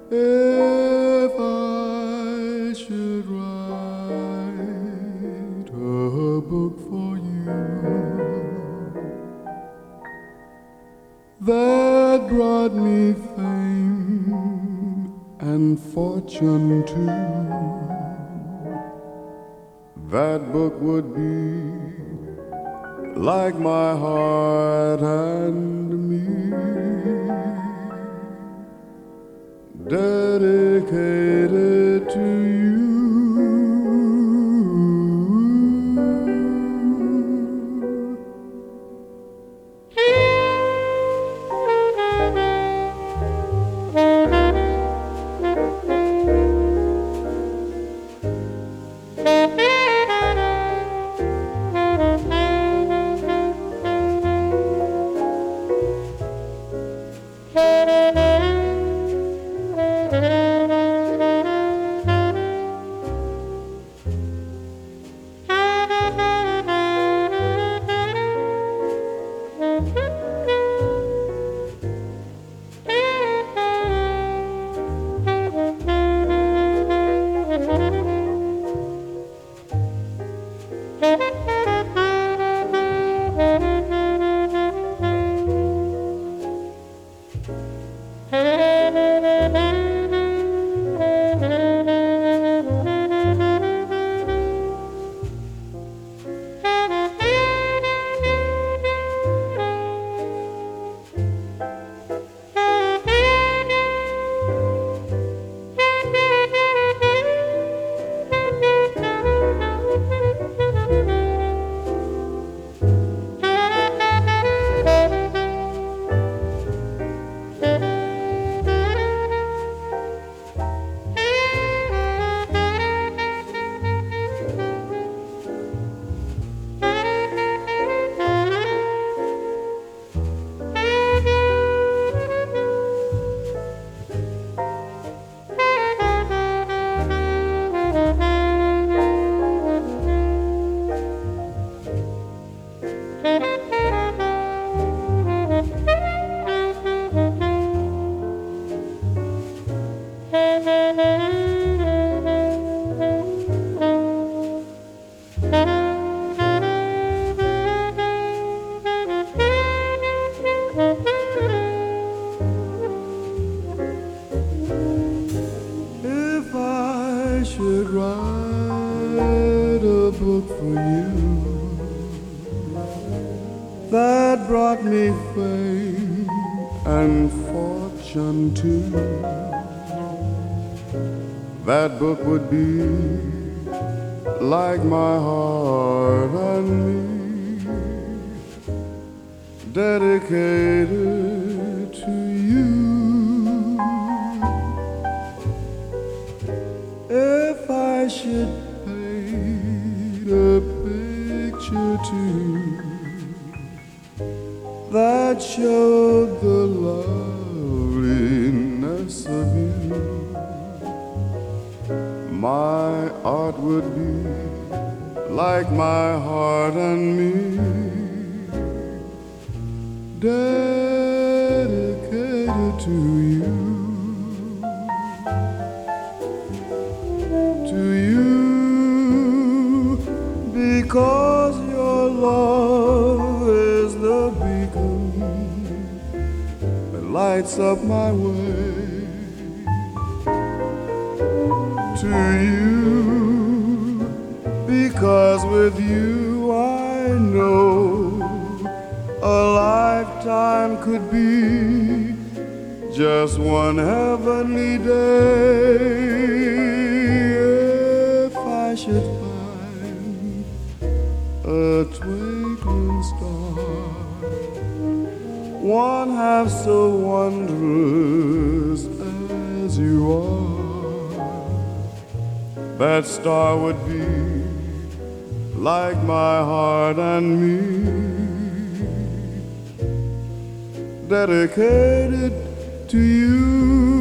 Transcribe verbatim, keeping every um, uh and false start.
If I should write a book for you that brought me fame and fortune too, that book would be like my heart and me, dedicated to you. If I should write a book for you that brought me fame and fortune too, that book would be like my heart and me, dedicated to you. If I should paint a picture too that showed the loveliness of you, my art would be like my heart and me, dedicated to you. To you, because your love is the beacon that lights up my way. To you, because with you I know a lifetime could be just one heavenly day. I should find a twinkling star, one half so wondrous as you are, that star would be like my heart and me, dedicated to you.